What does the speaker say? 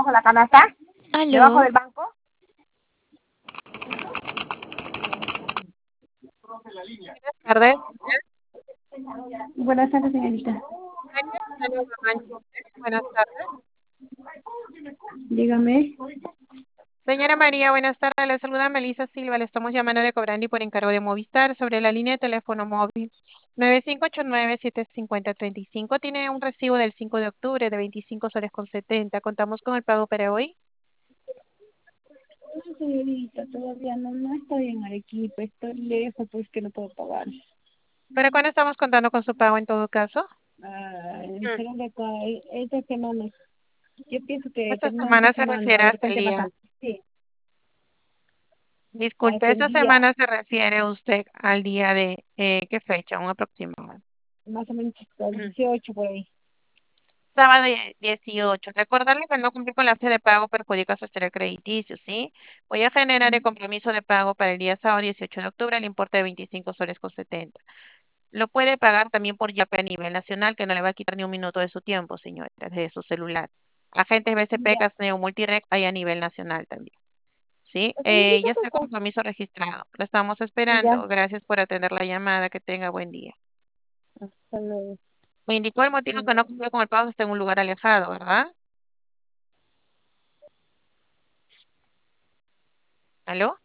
Bajo la canasta, debajo Aló, del banco. Buenas tardes. Buenas tardes, señorita. Buenas tardes. Dígame. Señora María, buenas tardes. Le saluda Melissa Silva. Le estamos llamando de Cobrandi por encargo de Movistar sobre la línea de teléfono móvil 9589-750-35. Tiene un recibo del 5 de octubre de 25 soles con 70. Contamos con el pago para hoy. No, señorita, todavía no estoy en Arequipa, estoy lejos, pues que no puedo pagar. ¿Para cuándo estamos contando con su pago en todo caso? Mm. Creo que esta semana, yo pienso que Esta terminando esta semana se semana, refiere de hasta el repente día. pasa. Sí, Disculpe, hasta el esta día, semana se refiere usted al día de ¿qué fecha? Un aproximado. más o menos hasta el 18 por ahí. Sábado 18. Recordarle que al no cumplir con la fecha de pago perjudica su historial crediticio, ¿sí? Voy a generar el compromiso de pago para el día sábado 18 de octubre al importe de 25 soles con 70. Lo puede pagar también por Yape a nivel nacional, que no le va a quitar ni un minuto de su tiempo, señora, de su celular. Agentes BCP, Ya. Casneo, Multirec, hay a nivel nacional también, ¿sí? Señorita, Ya otra está el cosa. compromiso registrado. Lo estamos Ya, esperando. Gracias por atender la llamada. Que tenga buen día. hasta luego. Me indicó el motivo que no cumplió con el pago, que está en un lugar alejado, ¿verdad? ¿Aló?